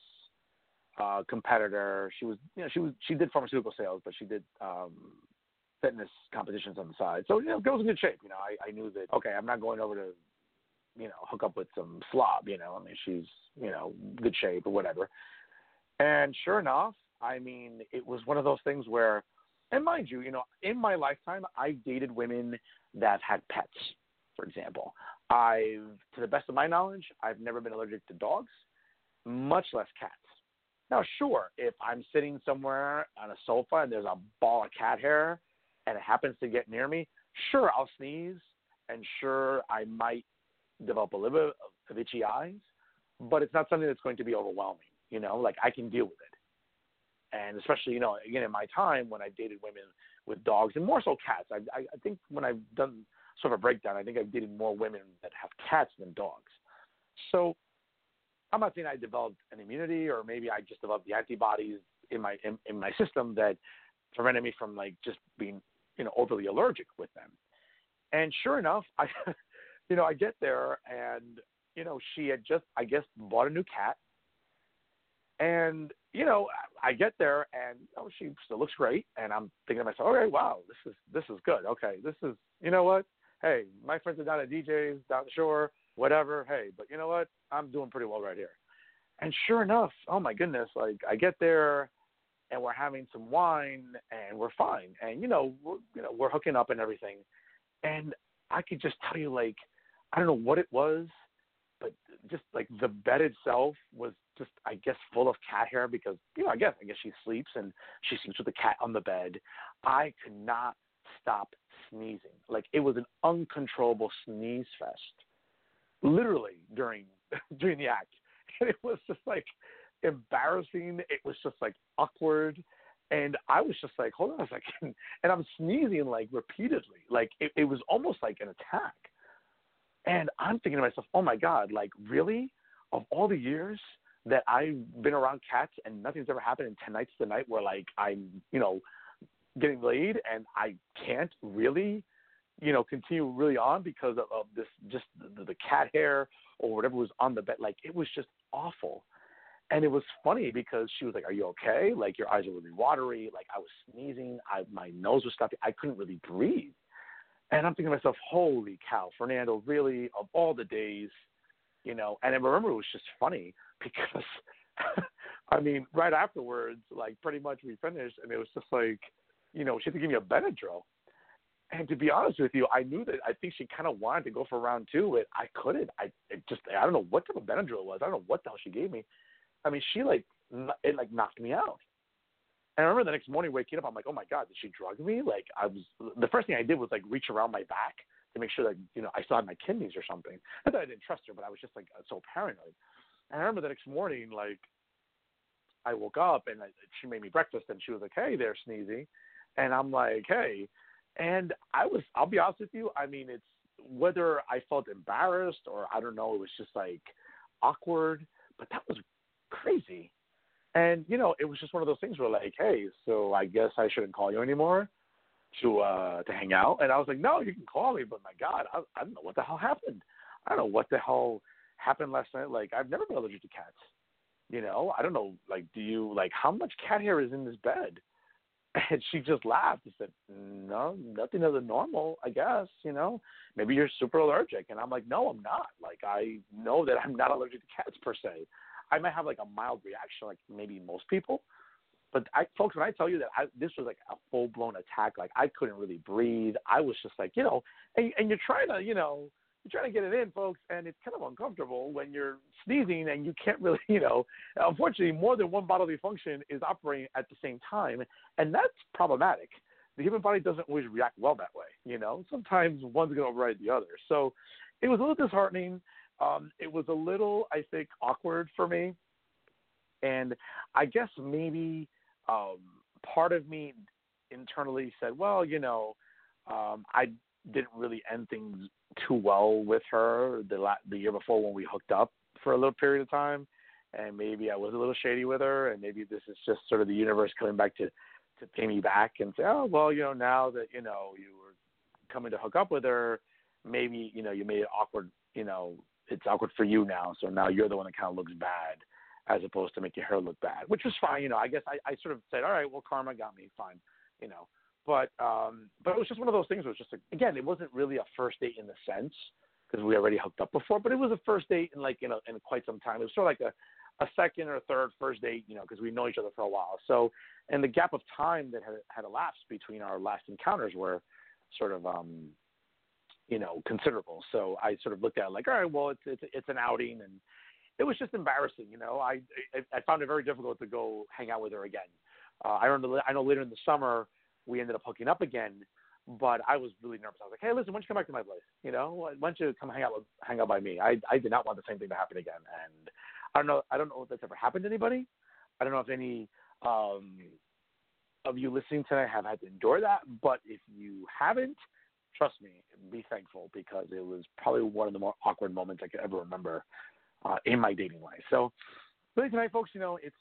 competitor. She did pharmaceutical sales, but she did fitness competitions on the side. So, girl's in good shape. I knew that, okay, I'm not going over to, hook up with some slob, she's, good shape or whatever. And sure enough, it was one of those things where, and mind you, in my lifetime, I've dated women that had pets, for example. To the best of my knowledge, I've never been allergic to dogs, much less cats. Now, sure, if I'm sitting somewhere on a sofa and there's a ball of cat hair and it happens to get near me, sure, I'll sneeze, and sure, I might develop a little bit of itchy eyes, but it's not something that's going to be overwhelming, like I can deal with it. And especially, again, in my time when I dated women with dogs, and more so cats, I think when I've done sort of a breakdown, I think I've dated more women that have cats than dogs. So I'm not saying I developed an immunity, or maybe I just developed the antibodies in my system that prevented me from just being, overly allergic with them. And sure enough, I get there, and, she had just, I guess, bought a new cat. And, I get there, and she still looks great. And I'm thinking to myself, okay, wow, this is good. Okay, this is, you know what? Hey, my friends are down at DJ's, down the shore, whatever. Hey, but you know what? I'm doing pretty well right here. And sure enough, oh my goodness, I get there, and we're having some wine, and we're fine. And, we're hooking up and everything. And I could just tell you, I don't know what it was, but just the bed itself was just, I guess, full of cat hair because, I guess she sleeps and she sleeps with the cat on the bed. I could not stop sneezing. Like, it was an uncontrollable sneeze fest, literally during the act. And it was just like embarrassing. It was just like awkward. And I was just like, hold on a second. And I'm sneezing like repeatedly. Like, it was almost like an attack. And I'm thinking to myself, oh my God, like, really? Of all the years that I've been around cats and nothing's ever happened, in 10 nights to the night where, like, I'm, getting laid and I can't really, continue really on because of this, just the cat hair or whatever was on the bed. Like, it was just awful. And it was funny because she was like, are you okay? Like, your eyes are really watery. Like, I was sneezing. My nose was stuffy. I couldn't really breathe. And I'm thinking to myself, holy cow, Fernando, really, of all the days, and I remember it was just funny because, I mean, right afterwards, like, pretty much we finished, and it was just like, she had to give me a Benadryl. And to be honest with you, I knew that I think she kind of wanted to go for round two, but I couldn't. I don't know what type of Benadryl it was. I don't know what the hell she gave me. I mean, it knocked me out. And I remember the next morning waking up, I'm like, oh my God, did she drug me? Like, the first thing I did was like reach around my back to make sure that, I still had my kidneys or something. Not that I didn't trust her, but I was just like so paranoid. And I remember the next morning, like, I woke up and she made me breakfast and she was like, hey there, Sneezy. And I'm like, hey. And I'll be honest with you, I mean, it's whether I felt embarrassed or I don't know, it was just like awkward, but that was crazy. And, it was just one of those things where like, hey, so I guess I shouldn't call you anymore to hang out. And I was like, no, you can call me, but my God, I don't know what the hell happened. I don't know what the hell happened last night. Like, I've never been allergic to cats. I don't know, like, how much cat hair is in this bed? And she just laughed and said, no, nothing other than normal, I guess, maybe you're super allergic. And I'm like, no, I'm not. Like, I know that I'm not allergic to cats per se. I might have like a mild reaction, like maybe most people. But folks, when I tell you that this was like a full-blown attack, like I couldn't really breathe. I was just like, and you're trying to, you're trying to get it in, folks, and it's kind of uncomfortable when you're sneezing and you can't really, unfortunately, more than one bodily function is operating at the same time, and that's problematic. The human body doesn't always react well that way, Sometimes one's going to override the other. So it was a little disheartening. It was a little, I think, awkward for me. And I guess maybe part of me internally said, well, I didn't really end things too well with her the year before when we hooked up for a little period of time. And maybe I was a little shady with her, and maybe this is just sort of the universe coming back to pay me back and say, oh, well, now that, you were coming to hook up with her, maybe, you made it awkward, it's awkward for you now. So now you're the one that kind of looks bad as opposed to making her look bad, which was fine. I guess I sort of said, all right, well, karma got me, fine, But it was just one of those things where it was just, again, it wasn't really a first date in the sense because we already hooked up before, but it was a first date in in quite some time. It was sort of like a second or third first date, because we know each other for a while. So, and the gap of time that had elapsed between our last encounters were sort of, considerable. So I sort of looked at it like, all right, well, it's an outing, and it was just embarrassing. I found it very difficult to go hang out with her again. I know later in the summer we ended up hooking up again, but I was really nervous. I was like, hey, listen, why don't you come back to my place? Why don't you come hang out by me? I did not want the same thing to happen again, and I don't know if that's ever happened to anybody. I don't know if any of you listening tonight have had to endure that, but if you haven't, trust me, be thankful, because it was probably one of the more awkward moments I could ever remember in my dating life. So really tonight, folks, it's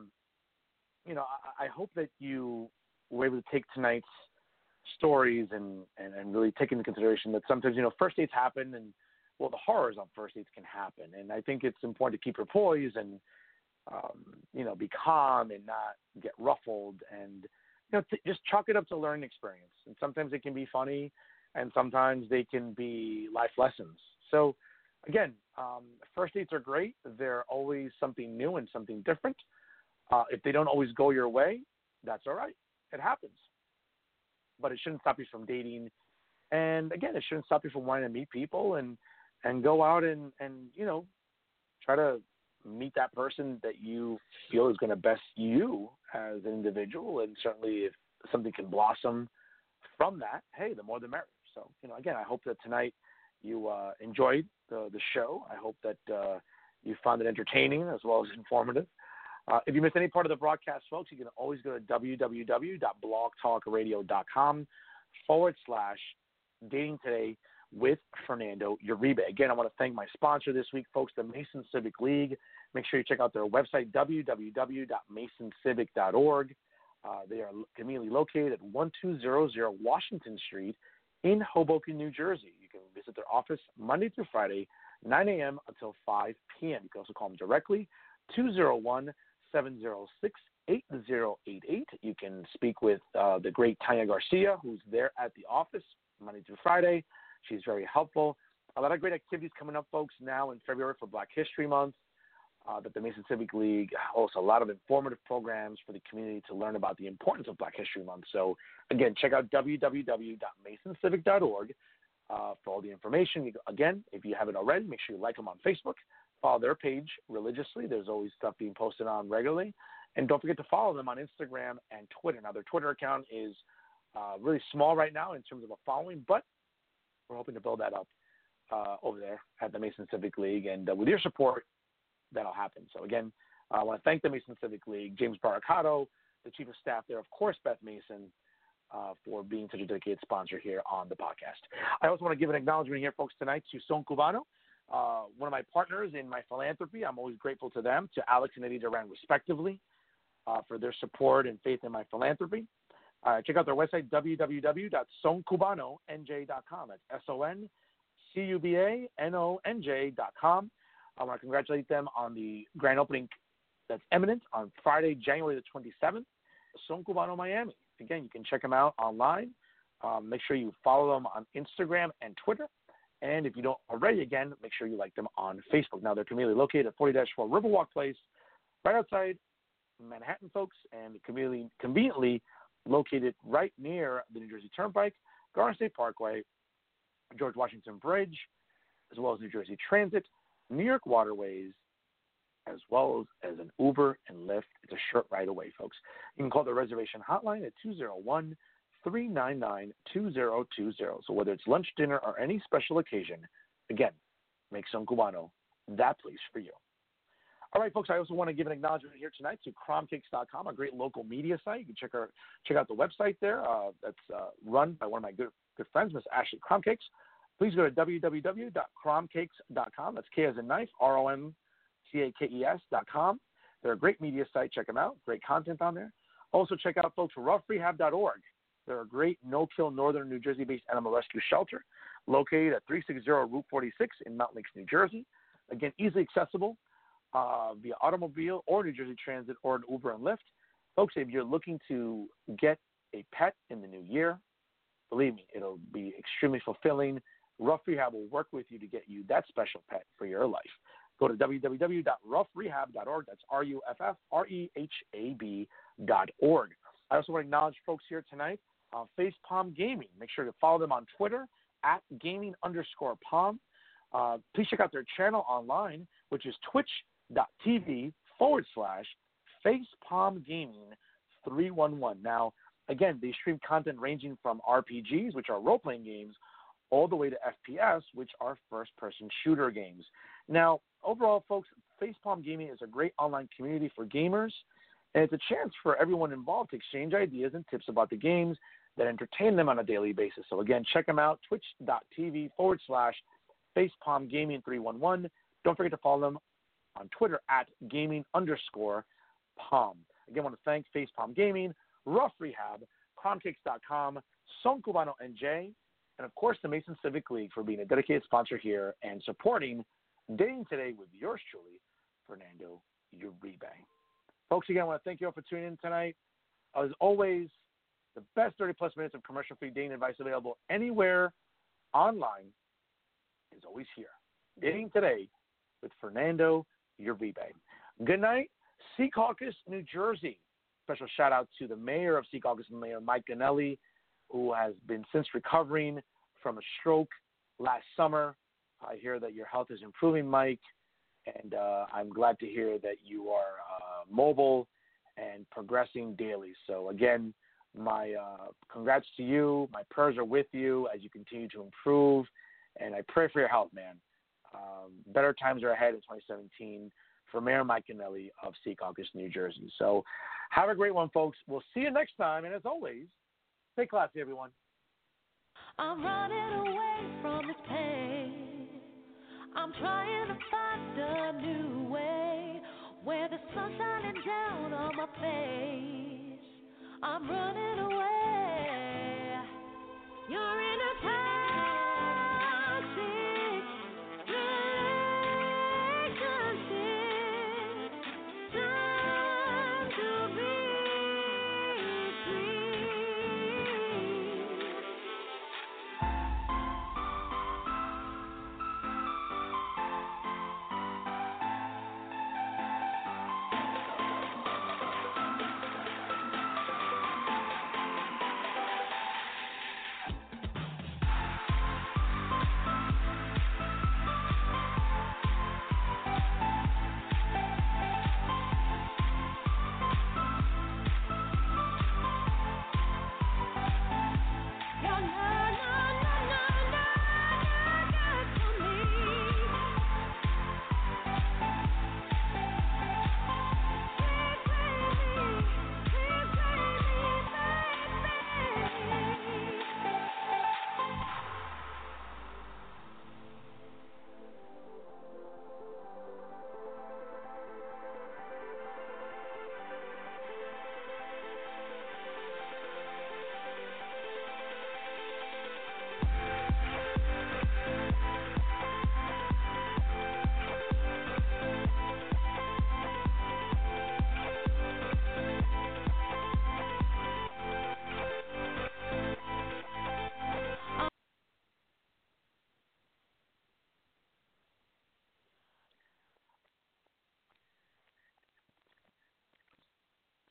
I hope that you were able to take tonight's stories and really take into consideration that sometimes, first dates happen, and well, the horrors of first dates can happen. And I think it's important to keep your poise and, be calm and not get ruffled, and, just chalk it up to a learning experience. And sometimes it can be funny, and sometimes they can be life lessons. So again, first dates are great. They're always something new and something different. If they don't always go your way, that's all right. It happens. But it shouldn't stop you from dating. And again, it shouldn't stop you from wanting to meet people and go out and try to meet that person that you feel is going to best you as an individual. And certainly if something can blossom from that, hey, the more the merrier. So, again, I hope that tonight you enjoyed the show. I hope that you found it entertaining as well as informative. If you missed any part of the broadcast, folks, you can always go to www.blogtalkradio.com/Dating Today with Fernando Uribe. Again, I want to thank my sponsor this week, folks, the Mason Civic League. Make sure you check out their website, www.masoncivic.org. They are conveniently located at 1200 Washington Street in Hoboken, New Jersey. You can visit their office Monday through Friday, 9 a.m. until 5 p.m. You can also call them directly, 201-706-8088. You can speak with the great Tanya Garcia, who's there at the office Monday through Friday. She's very helpful. A lot of great activities coming up, folks, now in February for Black History Month. That the Mason Civic League hosts a lot of informative programs for the community to learn about the importance of Black History Month. So, again, check out www.masoncivic.org for all the information. Again, if you haven't already, make sure you like them on Facebook. Follow their page religiously. There's always stuff being posted on regularly. And don't forget to follow them on Instagram and Twitter. Now, their Twitter account is really small right now in terms of a following, but we're hoping to build that up over there at the Mason Civic League. And with your support, that'll happen. So, again, I want to thank the Mason Civic League, James Baracato, the Chief of Staff there, of course, Beth Mason, for being such a dedicated sponsor here on the podcast. I also want to give an acknowledgement here, folks, tonight to Son Cubano, one of my partners in my philanthropy. I'm always grateful to them, to Alex and Eddie Duran, respectively, for their support and faith in my philanthropy. Check out their website, www.soncubanonj.com. That's SONCUBANONJ.com. I want to congratulate them on the grand opening that's imminent on Friday, January the 27th, Son Cubano, Miami. Again, you can check them out online. Make sure you follow them on Instagram and Twitter. And if you don't already, again, make sure you like them on Facebook. Now, they're conveniently located at 40-4 Riverwalk Place, right outside Manhattan, folks, and conveniently located right near the New Jersey Turnpike, Garden State Parkway, George Washington Bridge, as well as New Jersey Transit, New York Waterways, as well as an Uber and Lyft. It's a short ride away, folks. You can call the reservation hotline at 201-399-2020. So whether it's lunch, dinner, or any special occasion, again, make Son Cubano that place for you. All right, folks, I also want to give an acknowledgement here tonight to cromcakes.com, a great local media site. You can check out the website there. That's run by one of my good friends, Miss Ashley Cromcakes. Please go to www.cromcakes.com. That's K as in knife, ROMCAKES.com. They're a great media site. Check them out. Great content on there. Also, check out, folks, roughrehab.org. They're a great no-kill northern New Jersey-based animal rescue shelter located at 360 Route 46 in Mountain Lakes, New Jersey. Again, easily accessible via automobile or New Jersey Transit or an Uber and Lyft. Folks, if you're looking to get a pet in the new year, believe me, it'll be extremely fulfilling. Rough Rehab will work with you to get you that special pet for your life. Go to www.roughrehab.org. That's RUFFREHAB.org. I also want to acknowledge folks here tonight on Facepalm Gaming. Make sure to follow them on Twitter at gaming_palm. Please check out their channel online, which is twitch.tv/FacepalmGaming311. Now, again, they stream content ranging from RPGs, which are role-playing games, all the way to FPS, which are first-person shooter games. Now, overall, folks, Facepalm Gaming is a great online community for gamers, and it's a chance for everyone involved to exchange ideas and tips about the games that entertain them on a daily basis. So, again, check them out, twitch.tv/FacepalmGaming311. Don't forget to follow them on Twitter at gaming_palm. Again, I want to thank Facepalm Gaming, Rough Rehab, Cromcakes.com, Son Cubano NJ, and, of course, the Mason Civic League for being a dedicated sponsor here and supporting Dating Today with yours truly, Fernando Uribe. Folks, again, I want to thank you all for tuning in tonight. As always, the best 30-plus minutes of commercial-free dating advice available anywhere online is always here. Dating Today with Fernando Uribe. Good night, Secaucus, New Jersey. Special shout-out to the mayor of Secaucus, Mayor Mike Ganelli, who has been since recovering from a stroke last summer. I hear that your health is improving, Mike, and I'm glad to hear that you are mobile and progressing daily. So, again, my congrats to you. My prayers are with you as you continue to improve, and I pray for your health, man. Better times are ahead in 2017 for Mayor Mike Gannelli of Secaucus, New Jersey. So have a great one, folks. We'll see you next time, and as always, stay classy, everyone. I'm running away from this pain. I'm trying to find a new way where the sun's shining down